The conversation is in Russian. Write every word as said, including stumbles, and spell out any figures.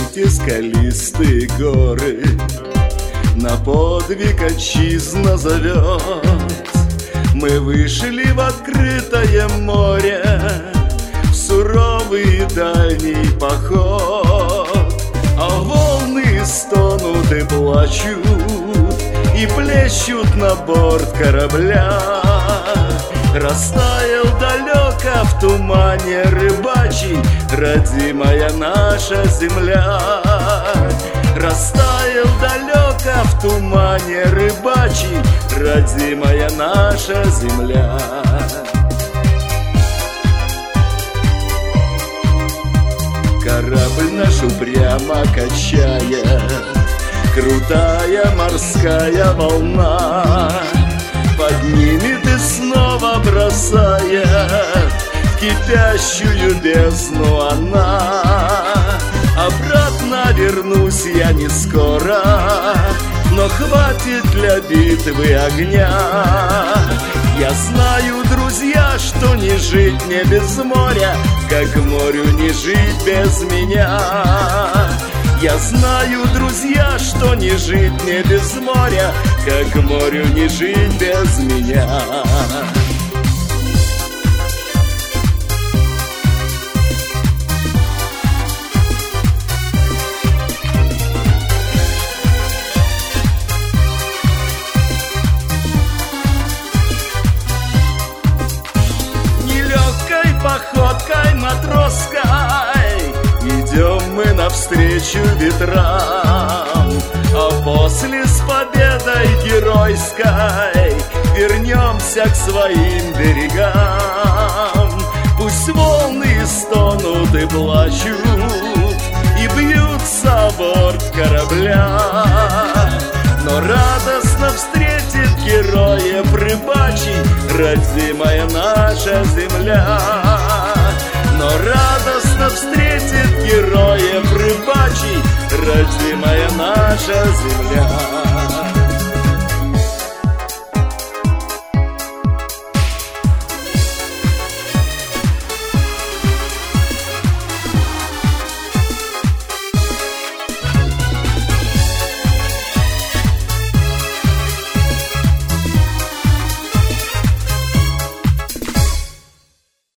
эти скалистые горы на подвиг отчизна зовет. Мы вышли в открытое море, в суровый дальний поход. А волны стонут и плачут, и плещут на борт корабля. Растаял далеко в тумане рыбачий родимая наша земля. Растаял далеко в тумане рыбачий родимая наша земля. Корабль наш упрямо качает крутая морская волна, поднимет и снова бросает в кипящую бездну она. Обратно вернусь я не скоро, но хватит для битвы огня. Я знаю, друзья, что не жить мне без моря, как морю не жить без меня. Я знаю, друзья, что не жить мне без моря, как морю не жить без меня. Походкой матросской идем мы навстречу ветрам, а после с победой геройской вернемся к своим берегам. Пусть волны стонут и плачут, и бьются о борт корабля, но радостно встретит героев рыбачий родимая наша земля. Но радостно встретит героев рыбачий родимая наша земля.